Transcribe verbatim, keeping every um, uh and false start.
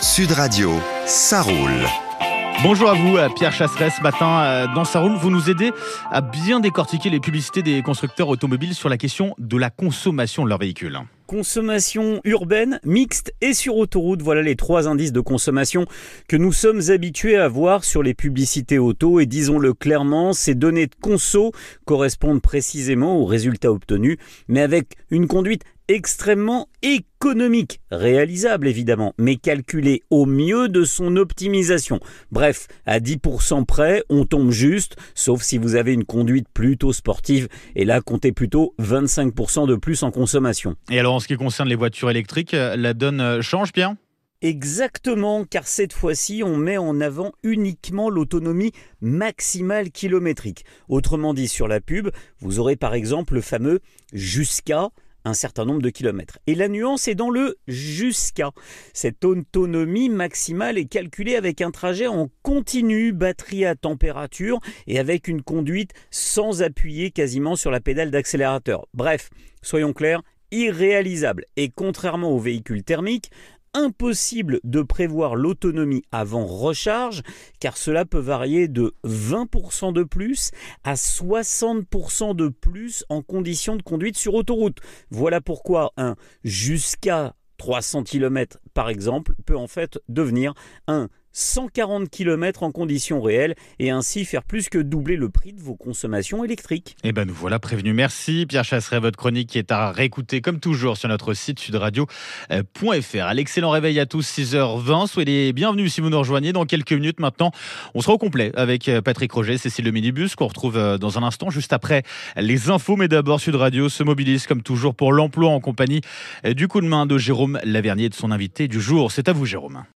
Sud Radio, ça roule. Bonjour à vous, Pierre Chasseret. Ce matin, dans Ça roule, vous nous aidez à bien décortiquer les publicités des constructeurs automobiles sur la question de la consommation de leurs véhicules. Consommation urbaine, mixte et sur autoroute, voilà les trois indices de consommation que nous sommes habitués à voir sur les publicités auto. Et disons-le clairement, ces données de conso correspondent précisément aux résultats obtenus, mais avec une conduite extrêmement économique, réalisable évidemment, mais calculée au mieux de son optimisation. Bref, à dix pour cent près, on tombe juste, sauf si vous avez une conduite plutôt sportive, et là, comptez plutôt vingt-cinq pour cent de plus en consommation. Et alors, en ce qui concerne les voitures électriques, la donne change, Pierre ? Exactement, car cette fois-ci, on met en avant uniquement l'autonomie maximale kilométrique. Autrement dit, sur la pub, vous aurez par exemple le fameux « jusqu'à » un certain nombre de kilomètres. Et la nuance est dans le « jusqu'à ». Cette autonomie maximale est calculée avec un trajet en continu, batterie à température et avec une conduite sans appuyer quasiment sur la pédale d'accélérateur. Bref, soyons clairs, irréalisable. Et contrairement aux véhicules thermiques, impossible de prévoir l'autonomie avant recharge, car cela peut varier de vingt pour cent de plus à soixante pour cent de plus en conditions de conduite sur autoroute. Voilà pourquoi un jusqu'à trois cents kilomètres par exemple peut en fait devenir un cent quarante kilomètres en conditions réelles et ainsi faire plus que doubler le prix de vos consommations électriques. Eh ben nous voilà prévenus. Merci Pierre Chasseret. Votre chronique qui est à réécouter comme toujours sur notre site sud radio point f r. À l'excellent réveil à tous, six heures vingt. Soyez les bienvenus si vous nous rejoignez. Dans quelques minutes maintenant, on sera au complet avec Patrick Roger, Cécile Le Minibus, qu'on retrouve dans un instant juste après les infos. Mais d'abord, Sud Radio se mobilise comme toujours pour l'emploi en compagnie du coup de main de Jérôme Lavernier et de son invité du jour. C'est à vous Jérôme.